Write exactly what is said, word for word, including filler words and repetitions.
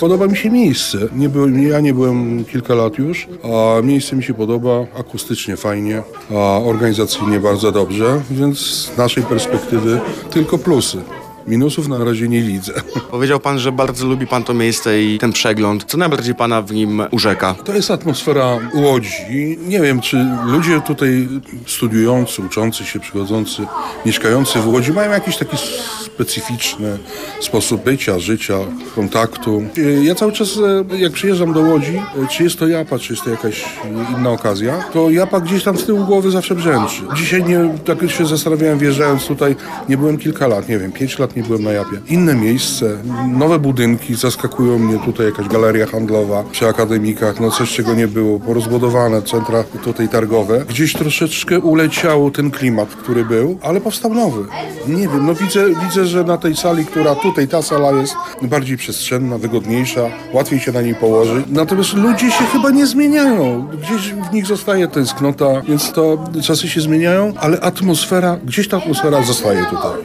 Podoba mi się miejsce. Nie byłem, ja nie byłem kilka lat już, a miejsce mi się podoba, akustycznie fajnie, a organizacyjnie bardzo dobrze, więc z naszej perspektywy tylko plusy. Minusów na razie nie widzę. Powiedział pan, że bardzo lubi pan to miejsce i ten przegląd. Co najbardziej pana w nim urzeka? To jest atmosfera Łodzi. Nie wiem, czy ludzie tutaj studiujący, uczący się, przychodzący, mieszkający w Łodzi mają jakiś taki specyficzny sposób bycia, życia, kontaktu. Ja cały czas, jak przyjeżdżam do Łodzi, czy jest to Japa, czy jest to jakaś inna okazja, to Japa gdzieś tam z tyłu głowy zawsze brzęczy. Dzisiaj nie, tak się zastanawiałem, wjeżdżając tutaj, nie byłem kilka lat, nie wiem, pięć lat nie byłem na Japie. Inne miejsce, nowe budynki, zaskakują mnie tutaj jakaś galeria handlowa przy akademikach, no coś czego nie było, porozbudowane centra tutaj targowe. Gdzieś troszeczkę uleciało ten klimat, który był, ale powstał nowy. Nie wiem, no widzę, widzę, że na tej sali, która tutaj, ta sala jest bardziej przestrzenna, wygodniejsza, łatwiej się na niej położyć. Natomiast ludzie się chyba nie zmieniają. Gdzieś w nich zostaje tęsknota, więc to czasy się zmieniają, ale atmosfera, gdzieś ta atmosfera zostaje tutaj.